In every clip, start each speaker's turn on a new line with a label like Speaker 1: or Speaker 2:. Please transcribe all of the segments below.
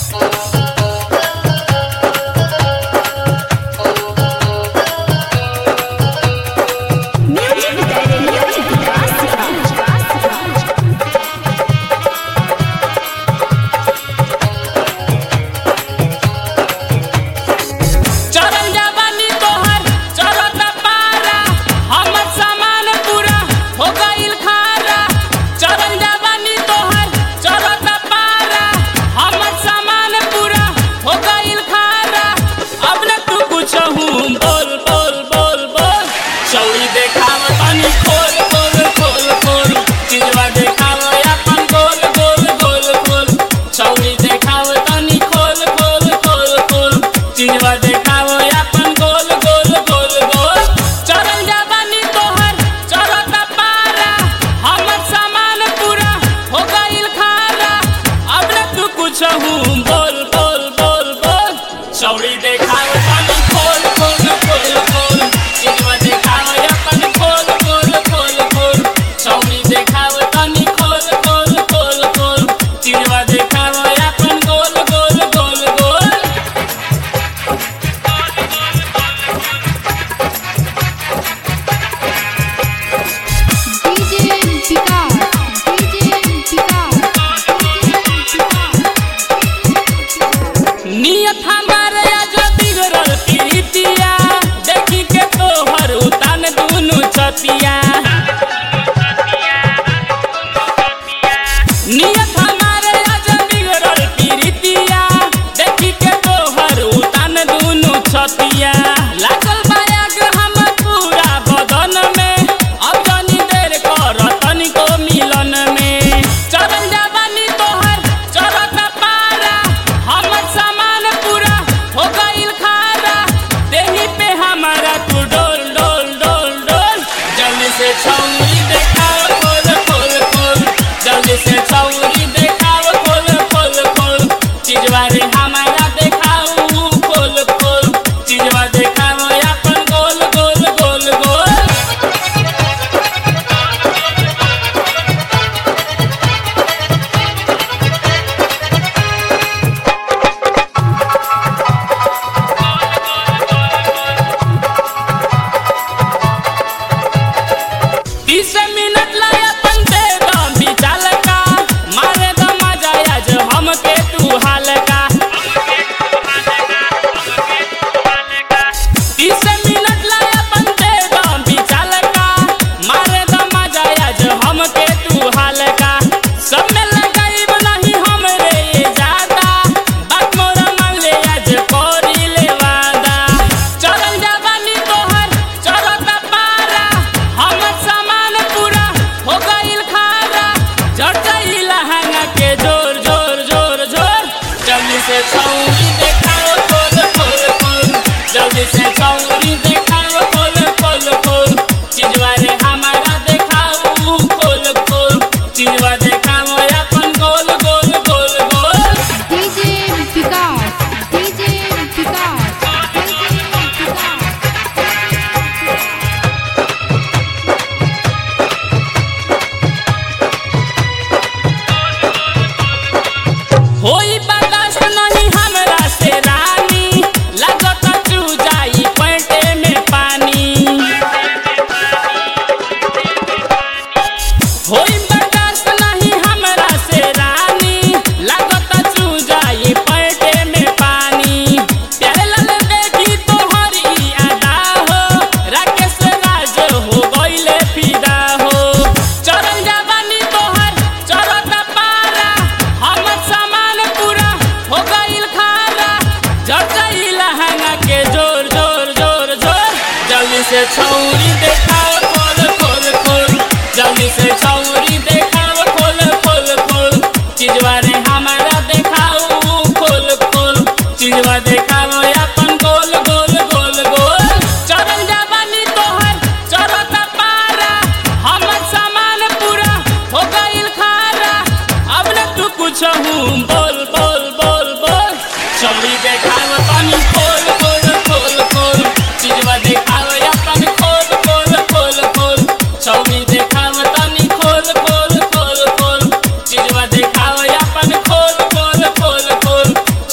Speaker 1: से छौरी देखाव खोल खोल खोल, जल्दी से छौरी देखाव खोल खोल खोल, चीजवा रे हमारा देखाव खोल खोल, चीजवा देखाव अपन गोल गोल गोल गोल। चरल जवानी तोहर चरता पारा, हमर सामान पूरा हो गइल खारा, अब न तू कुछ बोल बोल बोल बोल। छौरी देखाव पानी खोल खोल खोल खोल, चीजवा देखाव अपन खोल खोल खोल खोल, छौरी देखाव तनी खोल खोल खोल खोल, चीजवा देखाव अपन खोल खोल खोल खोल,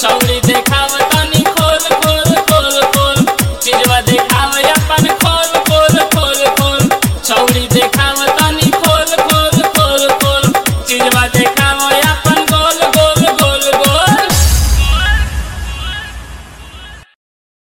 Speaker 1: देखाव